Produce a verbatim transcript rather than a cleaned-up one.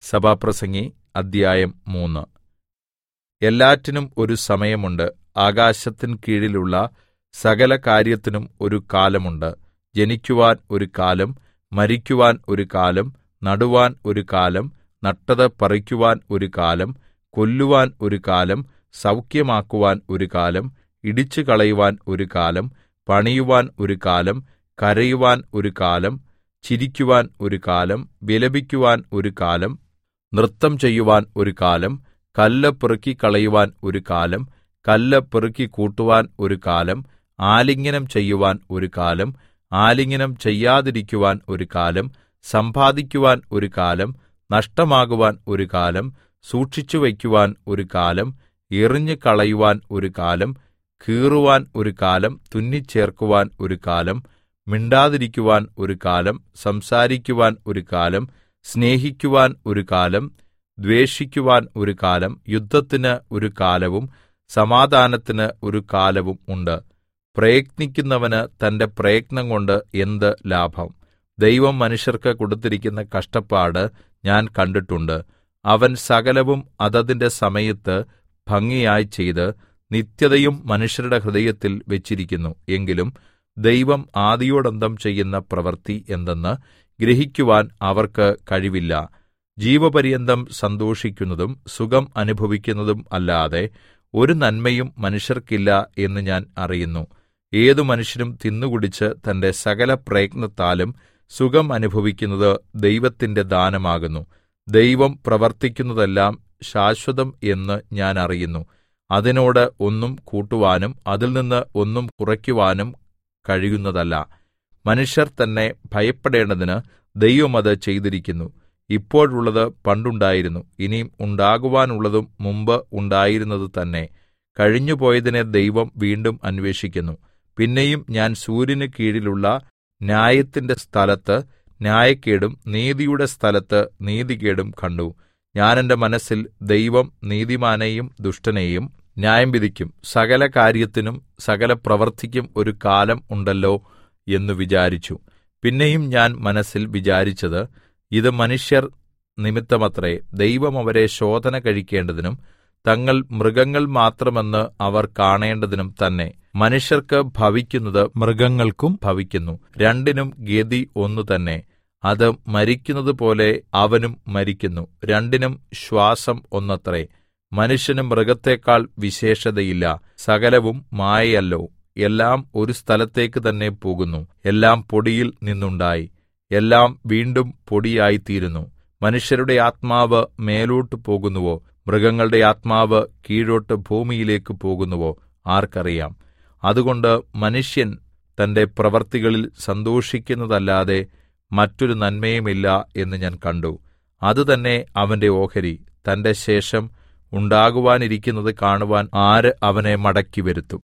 സഭാപ്രസംഗി അദ്ധ്യായം മൂന്ന്. എല്ലാറ്റിനും ഒരു സമയമുണ്ട്, ആകാശത്തിൻ കീഴിലുള്ള സകല കാര്യത്തിനും ഒരു കാലമുണ്ട്. ജനിക്കുവാൻ ഒരു കാലം, മരിക്കുവാൻ ഒരു കാലം, നടുവാൻ ഒരു കാലം, നട്ടത് പറിക്കുവാൻ ഒരു കാലം, കൊല്ലുവാൻ ഒരു കാലം, സൗഖ്യമാക്കുവാൻ ഒരു കാലം, ഇടിച്ചുകളയുവാൻ ഒരു കാലം, പണിയുവാൻ ഒരു കാലം, കരയുവാൻ ഒരു കാലം, ചിരിക്കുവാൻ ഒരു കാലം, വിലപിക്കുവാൻ ഒരു കാലം, നൃത്തം ചെയ്യുവാൻ ഒരു കാലം, കല്ല് പെറുക്കിക്കളയുവാൻ ഒരു കാലം, കല്ല് പെറുക്കിക്കൂട്ടുവാൻ ഒരു കാലം, ആലിംഗനം ചെയ്യുവാൻ ഒരു കാലം, ആലിംഗനം ചെയ്യാതിരിക്കുവാൻ ഒരു കാലം, സമ്പാദിക്കുവാൻ ഒരു കാലം, നഷ്ടമാകുവാൻ ഒരു കാലം, സൂക്ഷിച്ചുവയ്ക്കുവാൻ ഒരു കാലം, എറിഞ്ഞുകളയുവാൻ ഒരു കാലം, കീറുവാൻ ഒരു കാലം, തുന്നിച്ചേർക്കുവാൻ ഒരു കാലം, മിണ്ടാതിരിക്കുവാൻ ഒരു കാലം, സംസാരിക്കുവാൻ ഒരു കാലം, സ്നേഹിക്കുവാൻ ഒരു കാലം, ദ്വേഷിക്കുവാൻ ഒരു കാലം, യുദ്ധത്തിന് ഒരു കാലവും സമാധാനത്തിന് ഒരു കാലവും ഉണ്ട്. പ്രയത്നിക്കുന്നവന് തന്റെ പ്രയത്നംകൊണ്ട് എന്ത് ലാഭം? ദൈവം മനുഷ്യർക്ക് കൊടുത്തിരിക്കുന്ന കഷ്ടപ്പാട് ഞാൻ കണ്ടിട്ടുണ്ട്. അവൻ സകലവും അതതിന്റെ സമയത്ത് ഭംഗിയായി ചെയ്ത് നിത്യതയും മനുഷ്യരുടെ ഹൃദയത്തിൽ വെച്ചിരിക്കുന്നു. എങ്കിലും ദൈവം ആദിയോടന്തം ചെയ്യുന്ന പ്രവൃത്തി എന്തെന്ന് ഗ്രഹിക്കുവാൻ അവർക്ക് കഴിവില്ല. ജീവപര്യന്തം സന്തോഷിക്കുന്നതും സുഖം അനുഭവിക്കുന്നതും അല്ലാതെ ഒരു നന്മയും മനുഷ്യർക്കില്ല എന്ന് ഞാൻ അറിയുന്നു. ഏതു മനുഷ്യനും തിന്നുകുടിച്ച് തന്റെ സകല പ്രയത്നത്താലും സുഖം അനുഭവിക്കുന്നത് ദൈവത്തിന്റെ ദാനമാകുന്നു. ദൈവം പ്രവർത്തിക്കുന്നതെല്ലാം ശാശ്വതം എന്ന് ഞാൻ അറിയുന്നു. അതിനോട് ഒന്നും കൂട്ടുവാനും അതിൽനിന്ന് ഒന്നും കുറയ്ക്കുവാനും കഴിയുന്നതല്ല. മനുഷ്യർ തന്നെ ഭയപ്പെടേണ്ടതിന് ദൈവം അത് ചെയ്തിരിക്കുന്നു. ഇപ്പോഴുള്ളത് പണ്ടുണ്ടായിരുന്നു, ഇനി ഉണ്ടാകുവാനുള്ളതും മുമ്പ് ഉണ്ടായിരുന്നത് തന്നെ. കഴിഞ്ഞുപോയതിനെ ദൈവം വീണ്ടും അന്വേഷിക്കുന്നു. പിന്നെയും ഞാൻ സൂര്യന് കീഴിലുള്ള ന്യായത്തിന്റെ സ്ഥലത്ത് ന്യായക്കേടും നീതിയുടെ സ്ഥലത്ത് നീതികേടും കണ്ടു. ഞാൻ എന്റെ മനസ്സിൽ, ദൈവം നീതിമാനെയും ദുഷ്ടനെയും ന്യായം വിധിക്കും, സകല കാര്യത്തിനും സകല പ്രവൃത്തിക്കും ഒരു കാലം ഉണ്ടല്ലോ എന്ന് വിചാരിച്ചു. പിന്നെയും ഞാൻ മനസ്സിൽ വിചാരിച്ചത്, ഇത് മനുഷ്യർ നിമിത്തമത്രേ. ദൈവം അവരെ ശോധന കഴിക്കേണ്ടതിനും തങ്ങൾ മൃഗങ്ങൾ മാത്രമെന്ന് അവർ കാണേണ്ടതിനും തന്നെ. മനുഷ്യർക്ക് ഭവിക്കുന്നത് മൃഗങ്ങൾക്കും ഭവിക്കുന്നു. രണ്ടിനും ഗതി ഒന്നു തന്നെ. അത് മരിക്കുന്നതുപോലെ അവനും മരിക്കുന്നു. രണ്ടിനും ശ്വാസം ഒന്നത്രേ. മനുഷ്യന് മൃഗത്തെക്കാൾ വിശേഷതയില്ല. സകലവും മായയല്ലോ. എല്ലാം ഒരു സ്ഥലത്തേക്ക് തന്നെ പോകുന്നു. എല്ലാം പൊടിയിൽ നിന്നുണ്ടായി, എല്ലാം വീണ്ടും പൊടിയായിത്തീരുന്നു. മനുഷ്യരുടെ ആത്മാവ് മേലോട്ട് പോകുന്നുവോ? മൃഗങ്ങളുടെ ആത്മാവ് കീഴോട്ട് ഭൂമിയിലേക്ക് പോകുന്നുവോ? ആർക്കറിയാം? അതുകൊണ്ട് മനുഷ്യൻ തന്റെ പ്രവൃത്തികളിൽ സന്തോഷിക്കുന്നതല്ലാതെ മറ്റൊരു നന്മയുമില്ല എന്ന് ഞാൻ കണ്ടു. അതുതന്നെ അവന്റെ ഓഹരി. തന്റെ ശേഷം ഉണ്ടാകുവാനിരിക്കുന്നത് കാണുവാൻ ആര് അവനെ മടക്കി വരുത്തും?